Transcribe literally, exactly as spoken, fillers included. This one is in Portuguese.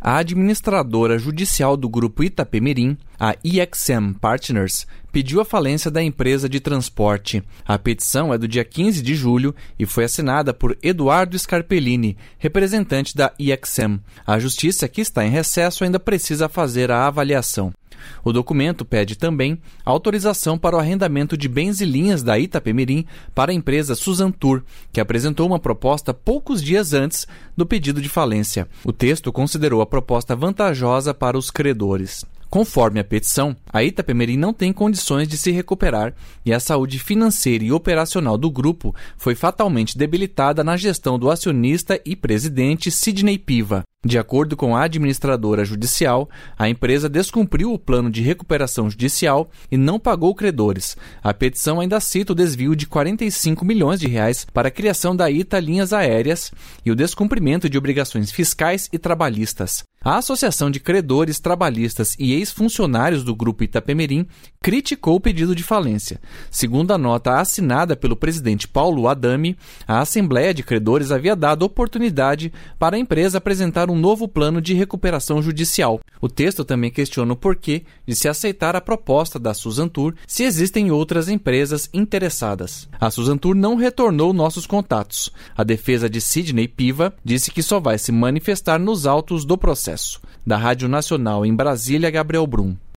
A administradora judicial do grupo Itapemirim, a E X M Partners, pediu a falência da empresa de transporte. A petição é do dia quinze de julho e foi assinada por Eduardo Scarpellini, representante da E X M. A justiça, que está em recesso, ainda precisa fazer a avaliação. O documento pede também autorização para o arrendamento de bens e linhas da Itapemirim para a empresa Suzantur, que apresentou uma proposta poucos dias antes do pedido de falência. O texto considerou a proposta vantajosa para os credores. Conforme a petição, a Itapemirim não tem condições de se recuperar e a saúde financeira e operacional do grupo foi fatalmente debilitada na gestão do acionista e presidente Sidney Piva. De acordo com a administradora judicial, a empresa descumpriu o plano de recuperação judicial e não pagou credores. A petição ainda cita o desvio de quarenta e cinco milhões de reais para a criação da Ita Linhas Aéreas e o descumprimento de obrigações fiscais e trabalhistas. A Associação de Credores Trabalhistas e ex-funcionários do grupo Itapemirim criticou o pedido de falência. Segundo a nota assinada pelo presidente Paulo Adami, a Assembleia de Credores havia dado oportunidade para a empresa apresentar um novo plano de recuperação judicial. O texto também questiona o porquê de se aceitar a proposta da Suzantur se existem outras empresas interessadas. A Suzantur não retornou nossos contatos. A defesa de Sidney Piva disse que só vai se manifestar nos autos do processo. Da Rádio Nacional em Brasília, Gabriel Brum.